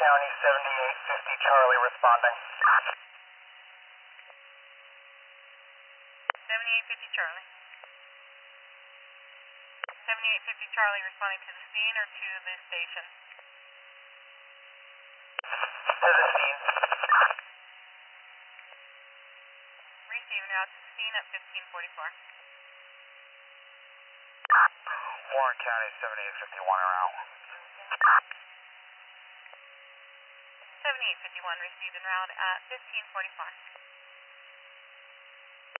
County 7850 Charlie responding. 7850 Charlie. 7850 Charlie responding to the scene or to the station? To the scene. Receive now to the scene at 1544. Warren County 7851 around. 7851 received en route at 1545.